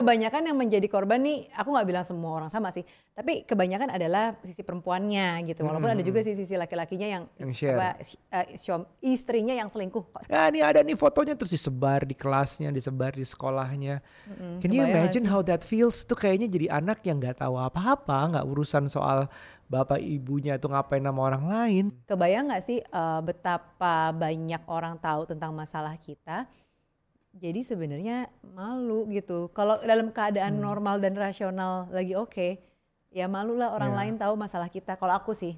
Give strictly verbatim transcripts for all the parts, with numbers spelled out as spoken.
Kebanyakan yang menjadi korban nih, aku nggak bilang semua orang sama sih, tapi kebanyakan adalah sisi perempuannya gitu. Walaupun Hmm. ada juga sisi laki-lakinya yang, Yang share. apa, uh, suam- istrinya yang selingkuh. Ya ini ada nih fotonya terus disebar di kelasnya, disebar di sekolahnya. Mm-mm, Can you kebayang nggak imagine sih? how that feels? Itu kayaknya jadi anak yang nggak tahu apa-apa, nggak urusan soal bapak ibunya tuh ngapain sama orang lain. Kebayang nggak sih uh, betapa banyak orang tahu tentang masalah kita? Jadi sebenarnya malu gitu. Kalau dalam keadaan Hmm. normal dan rasional lagi oke, ya malu lah orang Ya. lain tahu masalah kita. Kalau aku sih.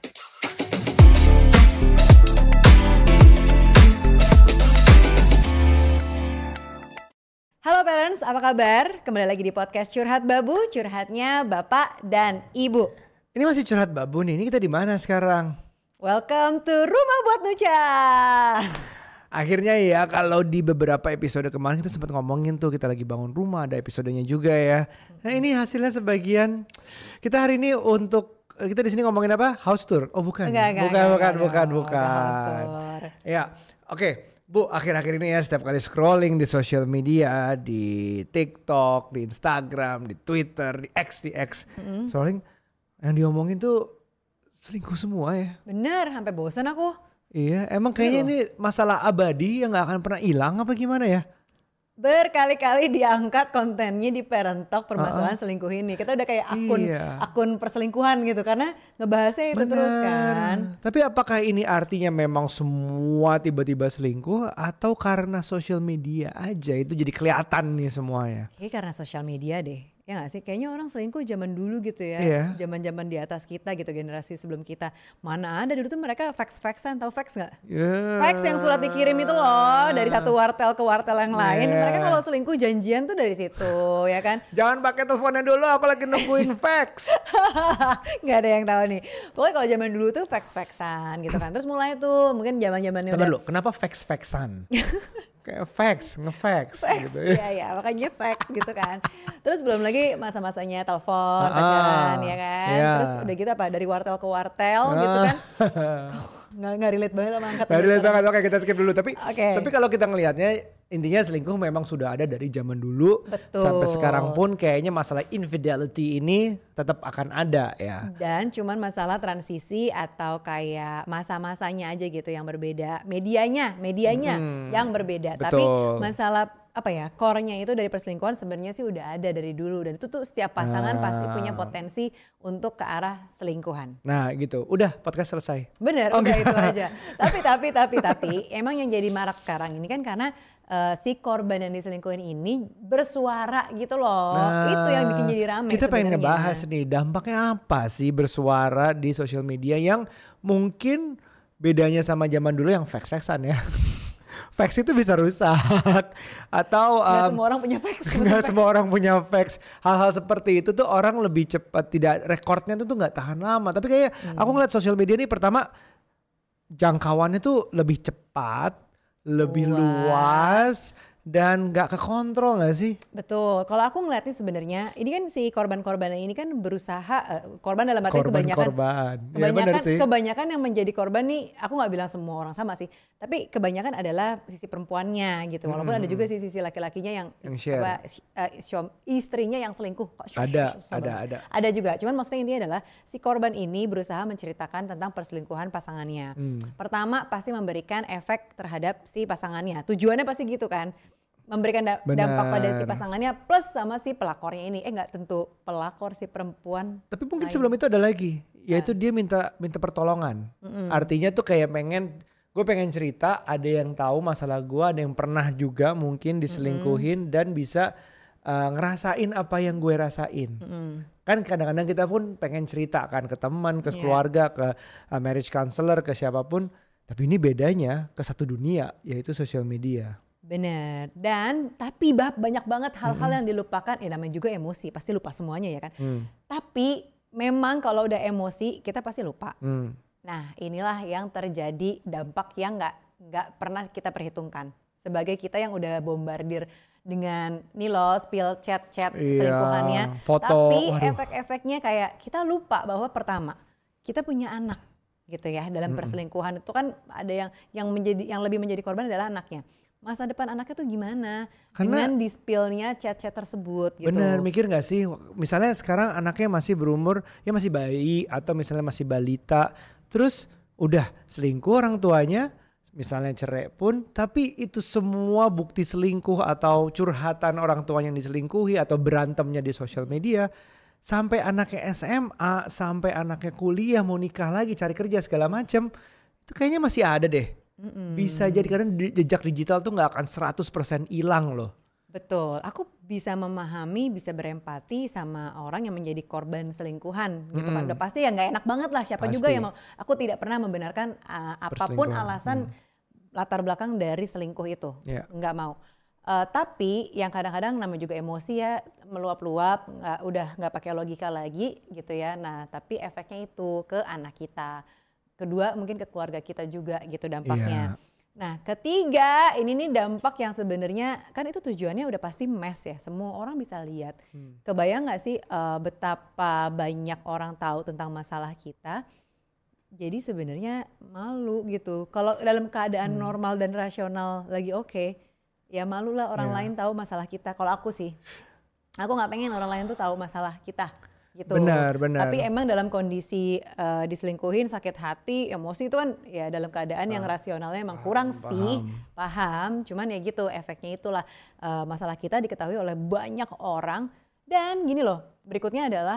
Halo parents, apa kabar? Kembali lagi di podcast Curhat Babu, curhatnya Bapak dan Ibu. Ini masih curhat babu nih, ini kita di mana sekarang? Welcome to Rumah Buat Nucha. Akhirnya ya kalau di beberapa episode kemarin kita sempat ngomongin tuh kita lagi bangun rumah, ada episodenya juga ya. Nah ini hasilnya sebagian. Kita hari ini untuk kita di sini ngomongin apa? House tour. Oh bukan. Enggak, enggak, bukan, enggak, bukan, enggak bukan, dong, bukan. enggak house tour. Ya, oke. Bu, akhir-akhir ini ya setiap kali scrolling di social media, di TikTok, di Instagram, di Twitter, di X, di X. Mm-hmm. Scrolling yang diomongin tuh selingkuh semua ya. Bener, sampai bosan aku. Iya, emang kayaknya ini masalah abadi yang gak akan pernah hilang apa gimana ya? Berkali-kali diangkat kontennya di Parent Talk permasalahan uh-uh. selingkuh ini. Kita udah kayak akun iya. akun perselingkuhan gitu karena ngebahasnya itu Bener. terus kan. Tapi apakah ini artinya memang semua tiba-tiba selingkuh atau karena social media aja itu jadi kelihatan nih semuanya? Kayaknya karena sosial media deh. Ya gak sih? Kayaknya orang selingkuh zaman dulu gitu ya. Iya. Zaman-zaman di atas kita gitu, generasi sebelum kita. Mana ada dulu tuh mereka fax-faxan, tahu fax gak? Yeah. Fax yang surat dikirim itu loh, dari satu wartel ke wartel yang lain. Yeah. Mereka kalau selingkuh janjian tuh dari situ, ya kan? Jangan pakai teleponnya dulu apalagi nungguin fax. Nggak ada yang tahu nih. Pokoknya kalau zaman dulu tuh fax-faxan gitu kan. Terus mulai tuh mungkin zaman-zamannya udah. Dulu, kenapa fax-faxan? Kayak fax, nge-fax Fax, gitu ya. iya ya, makanya fax gitu kan. Terus belum lagi masa-masanya telepon, Ah, pacaran ya kan. iya. Terus udah gitu apa dari wartel ke wartel gitu kan. Nggak nggak relate banget sama angkat. Nggak relate banget, oke kita skip dulu. Tapi Okay. tapi kalau kita ngelihatnya intinya selingkuh memang sudah ada dari zaman dulu. Betul. Sampai sekarang pun kayaknya masalah infidelity ini tetap akan ada ya. Dan cuman masalah transisi atau kayak masa-masanya aja gitu yang berbeda. Medianya, medianya Hmm, yang berbeda. betul. Tapi masalah apa ya, core-nya itu dari perselingkuhan sebenarnya sih udah ada dari dulu. Dan itu tuh setiap pasangan Nah. pasti punya potensi untuk ke arah selingkuhan. Nah gitu, udah podcast selesai. Bener, Oh, udah enggak. itu aja. Tapi, tapi, tapi, tapi emang yang jadi marak sekarang ini kan karena uh, si korban yang diselingkuhin ini bersuara gitu loh. Nah, Itu yang bikin jadi rame kita pengen sebenarnya. ngebahas nih dampaknya apa sih bersuara di sosial media yang mungkin bedanya sama zaman dulu yang fax-faxan ya. Fax itu bisa rusak atau Nggak um, semua orang punya fax. nggak semua orang punya fax. Hal-hal seperti itu tuh orang lebih cepat, tidak rekornya tuh tuh nggak tahan lama. Tapi kayak Hmm. aku ngeliat sosial media nih pertama jangkauannya tuh lebih cepat, lebih luas, dan nggak kekontrol nggak sih? Betul. Kalau aku ngeliatnya sebenarnya ini kan si korban-korban ini kan berusaha uh, korban dalam arti kebanyakan Korban-korban. Ya, kebanyakan benar sih. kebanyakan yang menjadi korban nih, aku nggak bilang semua orang sama sih, tapi kebanyakan adalah sisi perempuannya gitu. Walaupun Hmm. ada juga sisi-sisi laki-lakinya yang, Yang share. apa, uh, suam- istrinya yang selingkuh. Kok syush, Ada, syush, susah ada, banget. ada. Ada juga. Cuman maksudnya intinya adalah si korban ini berusaha menceritakan tentang perselingkuhan pasangannya. Hmm. Pertama pasti memberikan efek terhadap si pasangannya. Tujuannya pasti gitu kan. Memberikan da- Benar. dampak pada si pasangannya plus sama si pelakornya ini. Eh nggak tentu pelakor si perempuan. Tapi mungkin lain. sebelum itu ada lagi, yaitu dia minta minta pertolongan. Artinya tuh kayak pengen, gue pengen cerita, ada yang tahu masalah gue, ada yang pernah juga mungkin diselingkuhin dan bisa uh, ngerasain apa yang gue rasain. Mm-mm. Kan kadang-kadang kita pun pengen cerita kan ke teman, ke Iya. keluarga, ke uh, marriage counselor, ke siapapun. Tapi ini bedanya ke satu dunia, yaitu sosial media. Bener. Dan tapi bab banyak banget hal-hal yang dilupakan. Ya namanya juga emosi, pasti lupa semuanya ya kan. Hmm. Tapi memang kalau udah emosi kita pasti lupa. Hmm. Nah inilah yang terjadi dampak yang nggak nggak pernah kita perhitungkan. Sebagai kita yang udah bombardir dengan nih loh spill chat-chat Iya, selingkuhannya. foto, Tapi waduh. efek-efeknya kayak kita lupa bahwa pertama kita punya anak gitu ya dalam perselingkuhan itu kan ada yang yang menjadi yang lebih menjadi korban adalah anaknya. masa depan anaknya tuh gimana Karena, dengan di-spill-nya chat-chat tersebut gitu. Bener, mikir gak sih misalnya sekarang anaknya masih berumur ya masih bayi atau misalnya masih balita, terus udah selingkuh orang tuanya, misalnya cerai pun, tapi itu semua bukti selingkuh atau curhatan orang tuanya yang diselingkuhi atau berantemnya di sosial media, sampai anaknya S M A, sampai anaknya kuliah mau nikah lagi, cari kerja segala macam, itu kayaknya masih ada deh. Mm-mm. Bisa jadi karena jejak digital tuh gak akan seratus persen hilang loh. Betul, aku bisa memahami, bisa berempati sama orang yang menjadi korban selingkuhan gitu kan. Udah pasti ya gak enak banget lah, siapa pasti. Juga yang mau. Aku tidak pernah membenarkan uh, apapun alasan hmm. latar belakang dari selingkuh itu, yeah. Nggak mau. Uh, tapi yang kadang-kadang namanya juga emosi ya, meluap-luap, nggak, udah nggak pakai logika lagi gitu ya. Nah tapi efeknya itu ke anak kita. Kedua mungkin ke keluarga kita juga gitu dampaknya. Yeah. Nah ketiga ini nih dampak yang sebenarnya kan itu tujuannya udah pasti mass ya, semua orang bisa lihat. Hmm. Kebayang gak sih uh, betapa banyak orang tahu tentang masalah kita, jadi sebenarnya malu gitu. Kalau dalam keadaan hmm. normal dan rasional lagi oke, okay, ya malu lah orang yeah. lain tahu masalah kita. Kalau aku sih, aku gak pengen orang lain tuh tahu masalah kita. Gitu. Benar, benar. Tapi emang dalam kondisi uh, diselingkuhin, sakit hati, emosi itu kan ya dalam keadaan ah, yang rasionalnya emang paham, kurang paham. sih, paham. Cuman ya gitu efeknya itulah uh, masalah kita diketahui oleh banyak orang. Dan gini loh, berikutnya adalah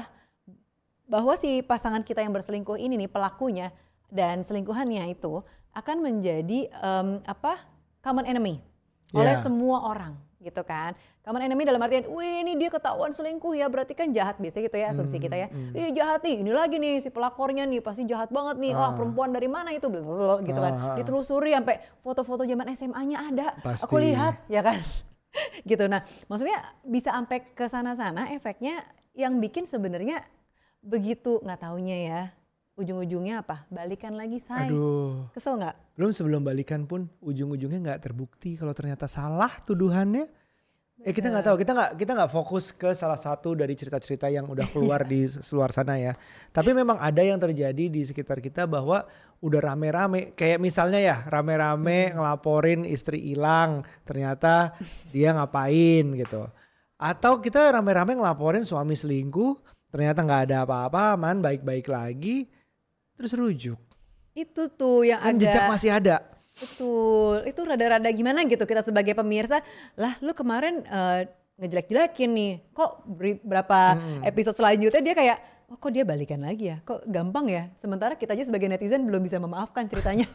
bahwa si pasangan kita yang berselingkuh ini nih pelakunya dan selingkuhannya itu akan menjadi um, apa common enemy yeah. oleh semua orang. Gitu kan, common enemy dalam artian, wih ini dia ketahuan selingkuh ya berarti kan jahat biasa gitu ya asumsi hmm, kita ya, hmm. ih jahat nih, ini lagi nih si pelakornya nih pasti jahat banget nih, ah. oh perempuan dari mana itu, blablabla, gitu kan, ah. ditelusuri sampai foto-foto zaman S M A-nya ada, pasti. Aku lihat ya kan, gitu. Nah maksudnya bisa sampai ke sana-sana efeknya yang bikin sebenarnya begitu nggak taunya ya. Ujung-ujungnya apa? Balikan lagi say. Aduh. Kesel gak? Belum sebelum balikan pun ujung-ujungnya gak terbukti kalau ternyata salah tuduhannya. Bener. Eh kita gak tahu, kita gak, kita gak fokus ke salah satu dari cerita-cerita yang udah keluar di luar sana ya. Tapi memang ada yang terjadi di sekitar kita bahwa udah rame-rame. Kayak misalnya ya rame-rame hmm. ngelaporin istri hilang, ternyata dia ngapain gitu. Atau kita rame-rame ngelaporin suami selingkuh, ternyata gak ada apa-apa, aman, baik-baik lagi. Terus rujuk. Itu tuh yang kan ada. Jejak masih ada. Betul. Itu rada-rada gimana gitu kita sebagai pemirsa. Lah lu kemarin uh, ngejelek-jelekin nih. Kok berapa hmm. episode selanjutnya dia kayak, oh kok dia balikan lagi ya? Kok gampang ya? Sementara kita aja sebagai netizen belum bisa memaafkan ceritanya.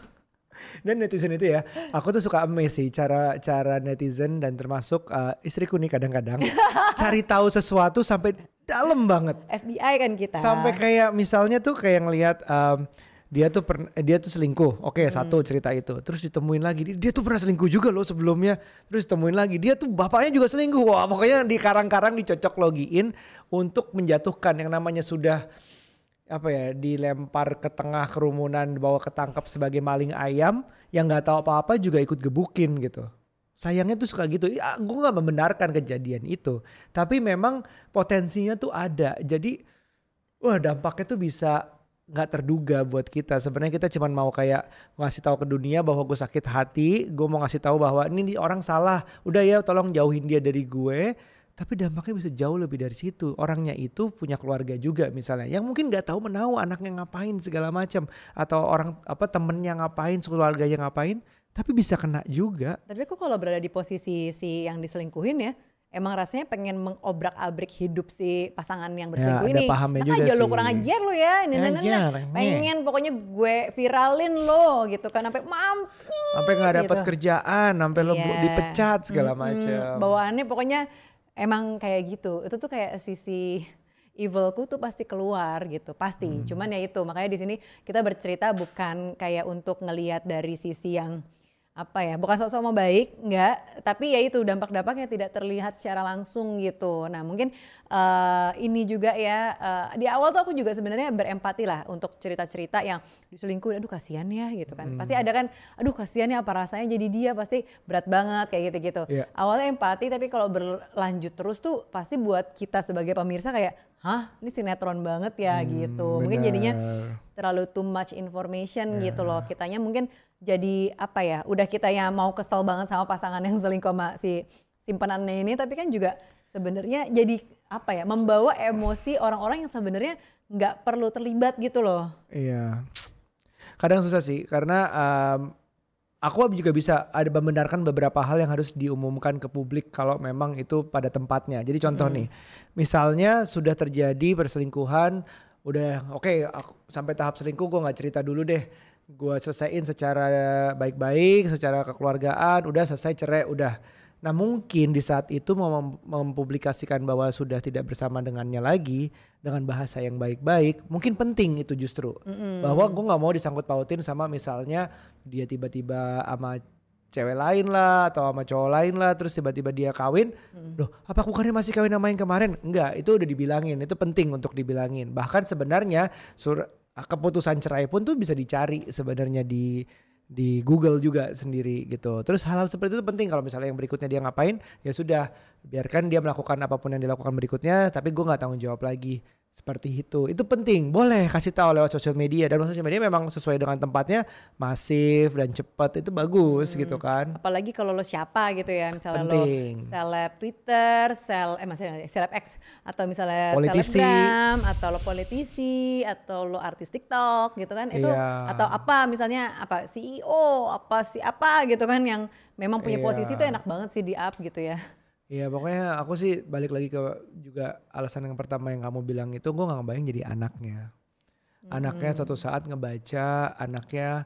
Dan netizen itu ya, aku tuh suka amazed sih cara cara netizen dan termasuk uh, istriku nih kadang-kadang cari tahu sesuatu sampai dalam banget. F B I kan kita. Sampai kayak misalnya tuh kayak ngelihat um, dia tuh per, dia tuh selingkuh. Oke, okay, hmm. satu cerita itu. Terus ditemuin lagi dia, dia tuh pernah selingkuh juga loh sebelumnya. Terus ditemuin lagi dia tuh bapaknya juga selingkuh. Wah, pokoknya di karang-karang dicocok logiin untuk menjatuhkan yang namanya sudah apa ya dilempar ke tengah kerumunan, bawa ketangkap sebagai maling ayam yang nggak tahu apa-apa juga ikut gebukin gitu. Sayangnya tuh suka gitu. Ya, gue nggak membenarkan kejadian itu, tapi memang potensinya tuh ada. Jadi, wah dampaknya tuh bisa nggak terduga buat kita. Sebenarnya kita cuma mau kayak ngasih tahu ke dunia bahwa gue sakit hati, gue mau ngasih tahu bahwa ini orang salah. Udah ya, tolong jauhin dia dari gue. Tapi dampaknya bisa jauh lebih dari situ. Orangnya itu punya keluarga juga misalnya, yang mungkin nggak tahu menahu anaknya ngapain segala macam, atau orang apa temennya ngapain, keluarganya ngapain, tapi bisa kena juga. Tapi aku kalau berada di posisi si yang diselingkuhin ya, emang rasanya pengen mengobrak-abrik hidup si pasangan yang berselingkuh ya, ini. Ada pahamnya juga aja sih. Lo kurang ajar lo ya, ini pengen pokoknya gue viralin lo gitu kan, sampai mampus. Sampai nggak dapat gitu. Kerjaan, sampai yeah. lo dipecat segala hmm, macam. Bawaannya pokoknya emang kayak gitu. Itu tuh kayak sisi evilku tuh pasti keluar gitu, pasti. Hmm. Cuman ya itu, makanya di sini kita bercerita bukan kayak untuk ngelihat dari sisi yang apa ya, bukan sok-sok mau baik, enggak, tapi ya itu dampak-dampaknya tidak terlihat secara langsung gitu. Nah mungkin uh, ini juga ya, uh, di awal tuh aku juga sebenarnya berempati lah untuk cerita-cerita yang diselingkuh, aduh kasihan ya gitu kan. Hmm. Pasti ada kan, aduh kasihan ya apa rasanya jadi dia, pasti berat banget kayak gitu-gitu. Yeah. Awalnya empati, tapi kalau berlanjut terus tuh pasti buat kita sebagai pemirsa kayak, hah ini sinetron banget ya hmm, gitu. Mungkin bener. Jadinya terlalu too much information yeah. gitu loh. Kitanya mungkin jadi apa ya, udah kita yang mau kesel banget sama pasangan yang selingkuh sama si simpenannya ini, tapi kan juga sebenarnya jadi apa ya, membawa emosi orang-orang yang sebenarnya nggak perlu terlibat gitu loh. Iya, kadang susah sih karena um, aku juga bisa ada membenarkan beberapa hal yang harus diumumkan ke publik kalau memang itu pada tempatnya. Jadi contoh mm. nih, misalnya sudah terjadi perselingkuhan, udah oke okay, sampai tahap selingkuh gue gak cerita dulu deh. Gue selesaiin secara baik-baik, secara kekeluargaan, udah selesai cerai, udah. Nah mungkin di saat itu mau mem- mempublikasikan bahwa sudah tidak bersama dengannya lagi dengan bahasa yang baik-baik, mungkin penting itu justru. Mm-hmm. Bahwa gue gak mau disangkut pautin sama misalnya dia tiba-tiba sama cewek lain lah atau sama cowok lain lah, terus tiba-tiba dia kawin, mm-hmm. loh apa bukannya masih kawin sama yang kemarin? Enggak, itu udah dibilangin, itu penting untuk dibilangin. Bahkan sebenarnya sur- keputusan cerai pun tuh bisa dicari sebenarnya di di Google juga sendiri gitu. Terus hal-hal seperti itu penting. Kalau misalnya yang berikutnya dia ngapain, ya sudah biarkan dia melakukan apapun yang dilakukan berikutnya, tapi gue nggak tanggung jawab lagi. Seperti itu. Itu penting. Boleh kasih tahu lewat sosial media, dan sosial media memang sesuai dengan tempatnya, masif dan cepat, itu bagus hmm. gitu kan. Apalagi kalau lo siapa gitu ya, misalnya penting. Lo seleb Twitter, sel eh maksudnya seleb X, atau misalnya politisi. selebgram, atau lo politisi, atau lo artis TikTok gitu kan. Itu yeah. atau apa misalnya apa C E O, apa si apa gitu kan yang memang punya yeah. posisi itu enak banget sih di up gitu ya. Iya pokoknya aku sih balik lagi ke juga alasan yang pertama yang kamu bilang itu, gue gak ngebayang jadi anaknya. Hmm. Anaknya suatu saat ngebaca, anaknya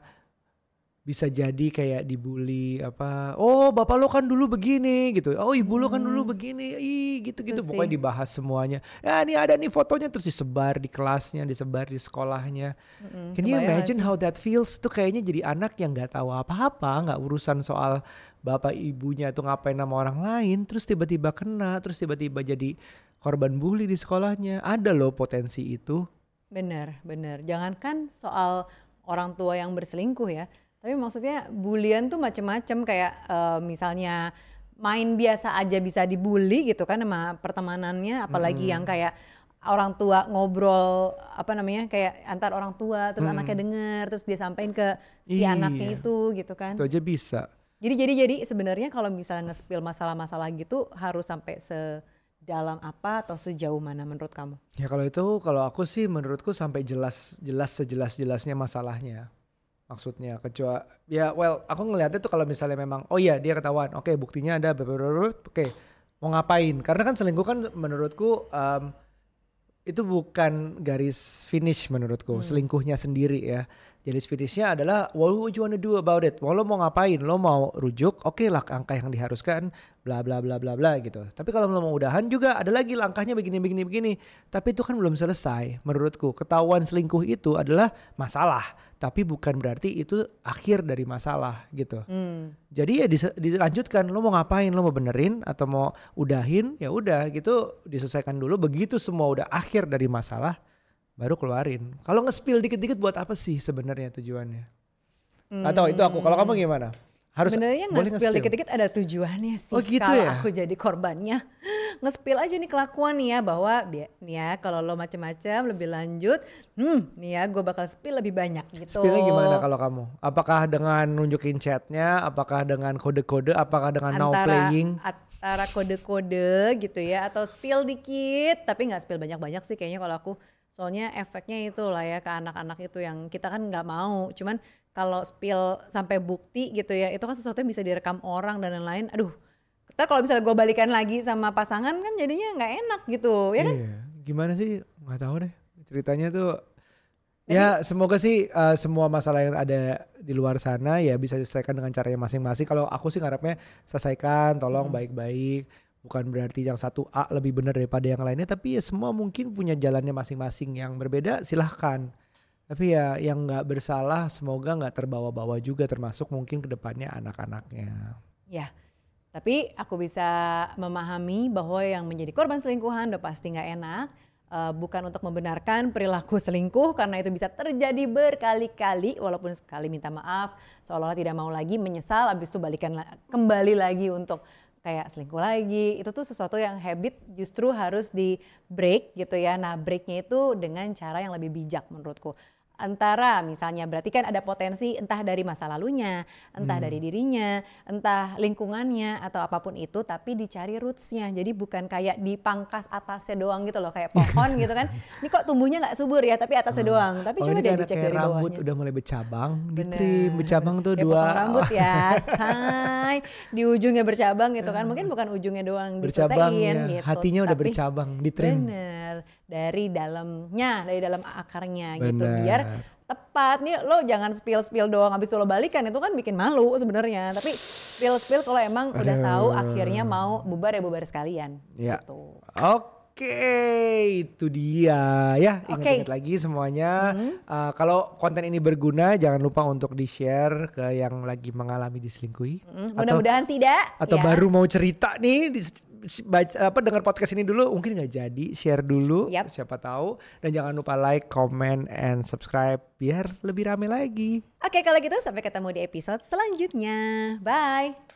bisa jadi kayak dibully apa, oh bapak lo kan dulu begini gitu, oh ibu lo kan dulu begini, ih gitu-gitu. Pokoknya dibahas semuanya. Ya ini ada nih fotonya, terus disebar di kelasnya, disebar di sekolahnya. Hmm, Can you imagine how that feels? Tuh kayaknya jadi anak yang gak tahu apa-apa, gak urusan soal bapak ibunya tuh ngapain sama orang lain, terus tiba-tiba kena, terus tiba-tiba jadi korban bully di sekolahnya. Ada loh potensi itu. Bener, bener. Jangankan soal orang tua yang berselingkuh ya, tapi maksudnya bulian tuh macem-macem kayak uh, misalnya main biasa aja bisa dibully gitu kan sama pertemanannya, apalagi hmm. yang kayak orang tua ngobrol apa namanya kayak antar orang tua, terus hmm. anaknya denger, terus dia sampein ke si iya. anaknya itu gitu kan. Itu aja bisa. Jadi jadi jadi sebenarnya kalau misalnya nge-spill masalah-masalah gitu harus sampai sedalam apa atau sejauh mana menurut kamu? Ya kalau itu kalau aku sih menurutku sampai jelas jelas sejelas-jelasnya masalahnya. Maksudnya kecuali ya well aku ngelihatnya tuh kalau misalnya memang oh iya dia ketahuan, oke okay, buktinya ada, oke okay, mau ngapain? Karena kan selingkuh kan menurutku um, itu bukan garis finish menurutku, hmm. selingkuhnya sendiri ya. Jadi finishnya adalah what would you wanna do about it? Mau lo mau ngapain? Lo mau rujuk? Oke okay lah langkah yang diharuskan bla bla bla bla bla gitu. Tapi kalau lo mau udahan juga ada lagi langkahnya begini begini begini. Tapi itu kan belum selesai menurutku. Ketahuan selingkuh itu adalah masalah, tapi bukan berarti itu akhir dari masalah gitu. Hmm. Jadi ya dis- dilanjutkan. Lo mau ngapain? Lo mau benerin atau mau udahin? Ya udah gitu diselesaikan dulu. Begitu semua udah akhir dari masalah, baru keluarin. Kalau nge-spill dikit-dikit buat apa sih sebenarnya tujuannya? Hmm. Atau itu aku. Kalau kamu gimana? Harus sebenarnya nge-spill dikit-dikit ada tujuannya sih. Oh gitu kalau ya? aku jadi korbannya. Nge-spill aja nih kelakuan nih ya, bahwa nih ya kalau lo macam-macam lebih lanjut, hmm nih ya gue bakal spill lebih banyak gitu. Spillnya gimana kalau kamu? Apakah dengan nunjukin chatnya? Apakah dengan kode-kode? Apakah dengan now playing? Antara kode-kode gitu ya, atau spill dikit tapi nggak spill banyak-banyak sih kayaknya kalau aku. Soalnya efeknya itu lah ya ke anak-anak itu yang kita kan nggak mau. Cuman kalau spill sampai bukti gitu ya, itu kan sesuatu yang bisa direkam orang dan lain-lain. Aduh, ntar kalau misalnya gue balikan lagi sama pasangan kan jadinya nggak enak gitu, ya kan? Iya, gimana sih? Nggak tahu deh. Ceritanya tuh, Jadi, ya semoga sih uh, semua masalah yang ada di luar sana ya bisa diselesaikan dengan caranya masing-masing. Kalau aku sih ngarepnya selesaikan, tolong hmm. baik-baik. Bukan berarti yang satu A lebih benar daripada yang lainnya, tapi ya semua mungkin punya jalannya masing-masing. Yang berbeda silahkan. Tapi ya yang gak bersalah semoga gak terbawa-bawa juga, termasuk mungkin kedepannya anak-anaknya. Ya, tapi aku bisa memahami bahwa yang menjadi korban selingkuhan udah pasti gak enak. Uh, bukan untuk membenarkan perilaku selingkuh karena itu bisa terjadi berkali-kali, walaupun sekali minta maaf seolah-olah tidak mau lagi, menyesal, habis itu balikan la- kembali lagi untuk kayak selingkuh lagi. Itu tuh sesuatu yang habit justru harus di break gitu ya. Nah breaknya itu dengan cara yang lebih bijak menurutku. antara misalnya berarti kan ada potensi entah dari masa lalunya, entah hmm. dari dirinya, entah lingkungannya atau apapun itu, tapi dicari rootsnya. Jadi bukan kayak dipangkas atasnya doang gitu loh, kayak pohon gitu kan. Ini kok tumbuhnya nggak subur ya, tapi atasnya hmm. doang. Tapi oh, coba deh dicek dari bawahnya. Rambut udah mulai bercabang, ditrim, bercabang tuh ya, dua. Potong rambut ya, say. Di ujungnya bercabang gitu kan. Mungkin bukan ujungnya doang bercabang diselesain ya. gitu. Hatinya udah tapi, bercabang, ditrim. Bener. Dari dalamnya, dari dalam akarnya Bener. gitu, biar tepat. Nih lo jangan spill-spill doang habis lo balikan, itu kan bikin malu sebenarnya. Tapi spill-spill kalau emang Aduh. udah tahu akhirnya mau bubar ya bubar sekalian. Ya. Gitu. Oke, itu dia ya. Ingat-ingat okay. lagi semuanya. Hmm. Uh, kalau konten ini berguna, jangan lupa untuk di-share ke yang lagi mengalami diselingkuhi. Hmm. Mudah-mudahan tidak. Atau ya. baru mau cerita nih. Di, baca apa dengar podcast ini dulu, mungkin nggak jadi, share dulu, yep. siapa tahu. Dan jangan lupa like, comment, and subscribe biar lebih rame lagi. Oke, kalau gitu sampai ketemu di episode selanjutnya. Bye.